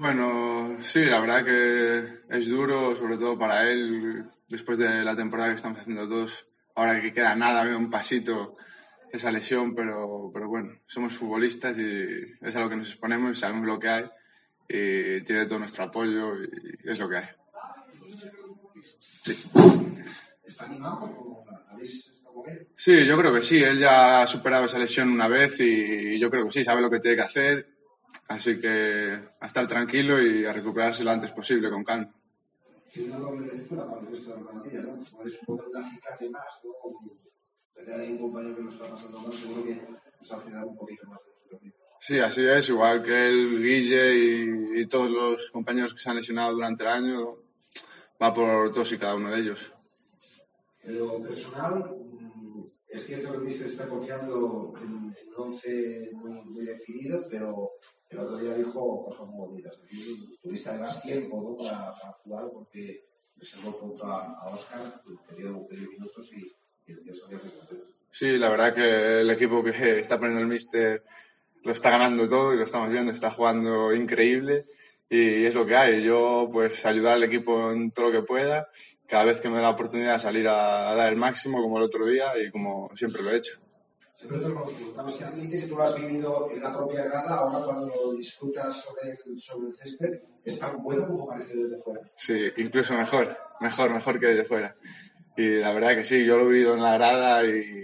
Bueno, sí, la verdad que es duro, sobre todo para él, después de la temporada que estamos haciendo todos. Ahora que queda nada, un pasito, esa lesión, pero bueno, somos futbolistas y es a lo que nos exponemos, sabemos lo que hay y tiene todo nuestro apoyo y es lo que hay. Sí. ¿Está animado o habéis estado con él? Sí, yo creo que sí, él ya ha superado esa lesión una vez y yo creo que sí, sabe lo que tiene que hacer, así que a estar tranquilo y a recuperarse lo antes posible, con calma. Tiene una doble lectura para el resto de la plantilla, ¿no? Puedes poner un acicate más, ¿no? Tener ahí un compañero que lo está pasando mal, seguro que os hace dar un poquito más de los mismos. Sí, así es, igual que el Guille y todos los compañeros que se han lesionado durante el año, va por todos y cada uno de ellos. En lo personal, es cierto que el míster está confiando en un 11 muy definido, pero el otro día dijo cosas muy bonitas. Es decir, tuviste además tiempo, ¿no? para jugar porque reservó punto a Óscar, que dio minutos y el tío salió muy contento. Sí, la verdad que el equipo que está poniendo el míster lo está ganando todo y lo estamos viendo, está jugando increíble y es lo que hay. Yo pues ayudar al equipo en todo lo que pueda, cada vez que me da la oportunidad de salir a dar el máximo, como el otro día y como siempre lo he hecho. Siempre te lo consultamos, que admites que tú lo has vivido en la propia grada, ahora cuando lo disfrutas sobre el césped, ¿es tan bueno como parece desde fuera? Sí, incluso mejor que desde fuera. Y la verdad que sí, yo lo he vivido en la grada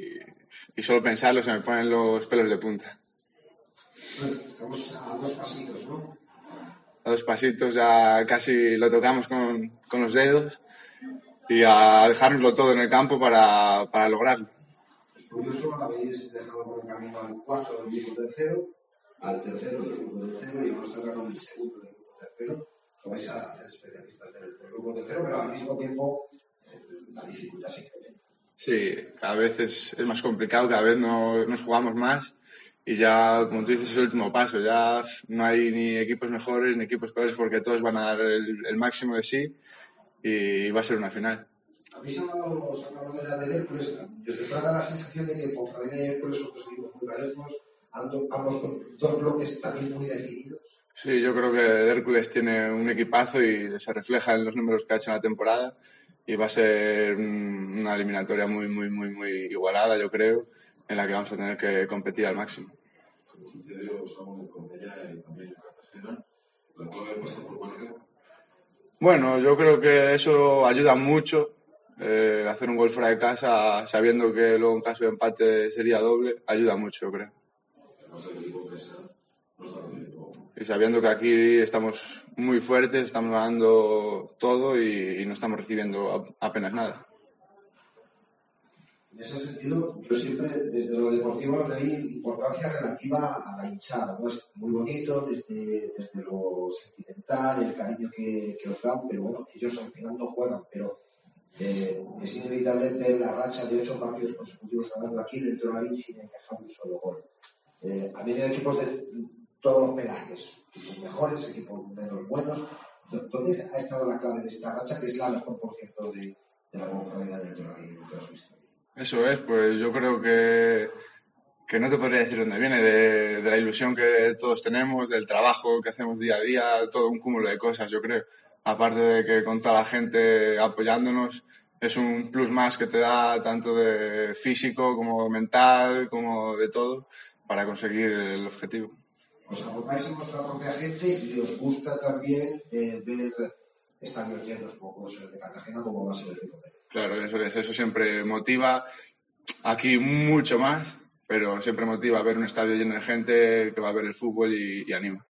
y solo pensarlo se me ponen los pelos de punta. Bueno, estamos a 2 pasitos, ¿no? A 2 pasitos ya casi lo tocamos con los dedos y a dejárnoslo todo en el campo para lograrlo. Es curioso, habéis dejado por el camino al cuarto del grupo tercero, al tercero del grupo tercero y ahora está ganando el segundo del grupo tercero. Os vais a hacer especialistas del grupo tercero, pero al mismo tiempo la dificultad se incrementa. Sí, cada vez es más complicado, cada vez nos jugamos más y ya, como tú dices, es el último paso. Ya no hay ni equipos mejores ni equipos peores porque todos van a dar el máximo de sí y va a ser una final. Habéis hablado de la del Hércules, desde fuera da la sensación de que Ponferradina y Hércules son dos equipos muy parejos, ambos con dos bloques también muy definidos. Sí, yo creo que el Hércules tiene un equipazo y se refleja en los números que ha hecho en la temporada y va a ser una eliminatoria muy igualada, yo creo, en la que vamos a tener que competir al máximo. Como sucedió Samuel con ella y también en Cartagena, la clave pasa por marcar. Bueno, yo creo que eso ayuda mucho, hacer un gol fuera de casa sabiendo que luego en caso de empate sería doble, ayuda mucho, yo creo. Además el equipo pesa, no está bien. Y sabiendo que aquí estamos muy fuertes, estamos ganando todo y no estamos recibiendo apenas nada. En ese sentido, yo siempre, desde lo deportivo, le doy importancia relativa a la hinchada, ¿no? Es muy bonito desde lo sentimental, el cariño que os dan, pero bueno, ellos al final no juegan, pero es inevitable ver la racha de 8 partidos consecutivos ganando aquí dentro de la liga sin encajar un solo gol. A mí hay equipos de todos los pelajes, equipos mejores, equipos menos buenos. ¿Dónde ha estado la clave de esta racha, que es la mejor, por cierto, de la Ponferradina dentro de la liga, de toda su historia? Eso es, pues yo creo que no te podría decir dónde viene, de la ilusión que todos tenemos, del trabajo que hacemos día a día, todo un cúmulo de cosas, yo creo. Aparte de que con toda la gente apoyándonos, es un plus más que te da tanto de físico como mental, como de todo, para conseguir el objetivo. Os agrupáis en vuestra propia gente y os gusta también ver estadios llenos, como puede ser el de Cartagena, como va a ser el de Copenhague. Claro, eso siempre motiva. Aquí mucho más, pero siempre motiva ver un estadio lleno de gente que va a ver el fútbol y anima.